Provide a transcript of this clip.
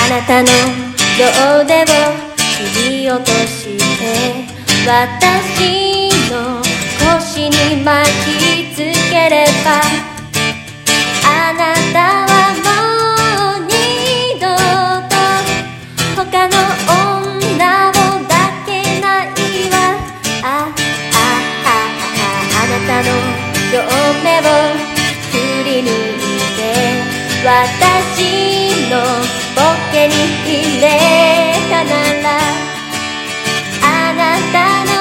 あなたの両腕を切り落として私の腰に巻きつければあなたはもう二度と他の女を抱けないわ。あなたの両目を振り抜いて私のポッケに入れたならあなたの